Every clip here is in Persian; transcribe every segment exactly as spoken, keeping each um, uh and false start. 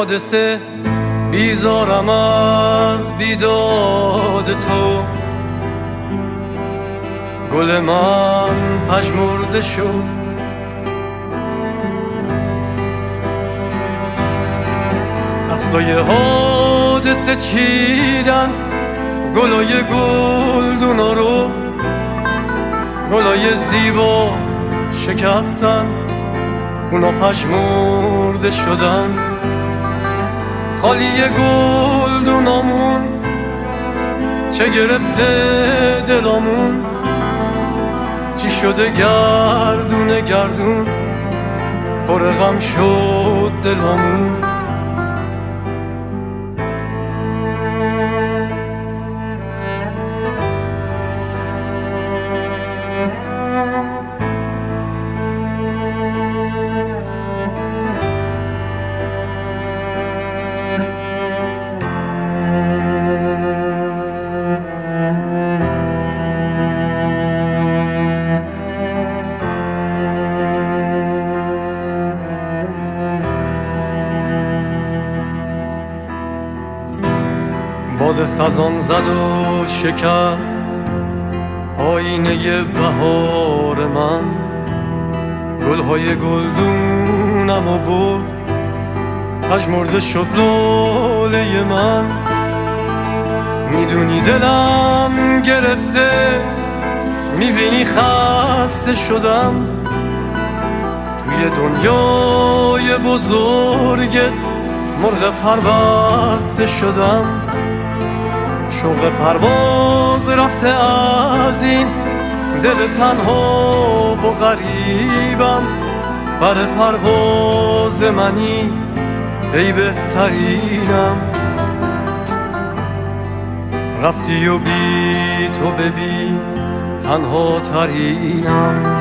حادثه بیزارم از بیداد تو. گل من پژمرده شد، دستای حادثه چیدن گلای گلدونا رو، گلای زیبا شکستن اونا پژمرده شدن. خالی گلدونامون چه گرفته دلامون، چی شده گردون گردون پر غم شد دلامون. باد خزان زد و شکست آینه بهار من، گلهای گلدونم و برد پژمرده شد لاله من. میدونی دلم گرفته، میبینی خسته شدم، توی دنیای بزرگت مرغ پربسته شدم. شوق پرواز رفته از این دل تنها و غریبم، بر پرواز منی ای بهترینم. رفتی و بی تو ببین تنها ترینم.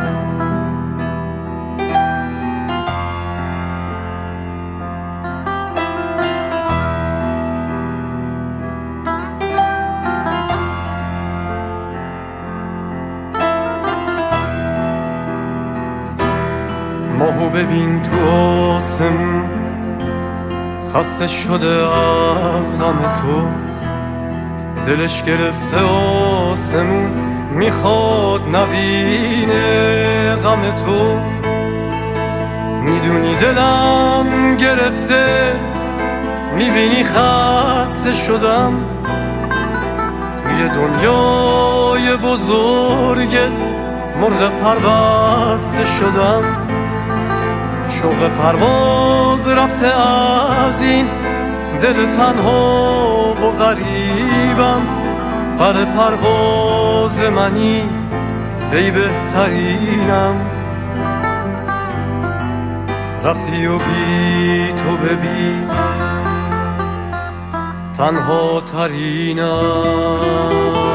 ماهو ببین تو آسمون خسته شده از غم تو، دلش گرفته آسمون میخواد نبینه غم تو. میدونی دلم گرفته، میبینی خسته شدم، توی دنیای بزرگت مرغ پربسته شدم. شوق پرواز رفته از این دل تنها و غریبم، بر پرواز منی ای بهترینم. رفتی و بی تو ببین تنها ترینم.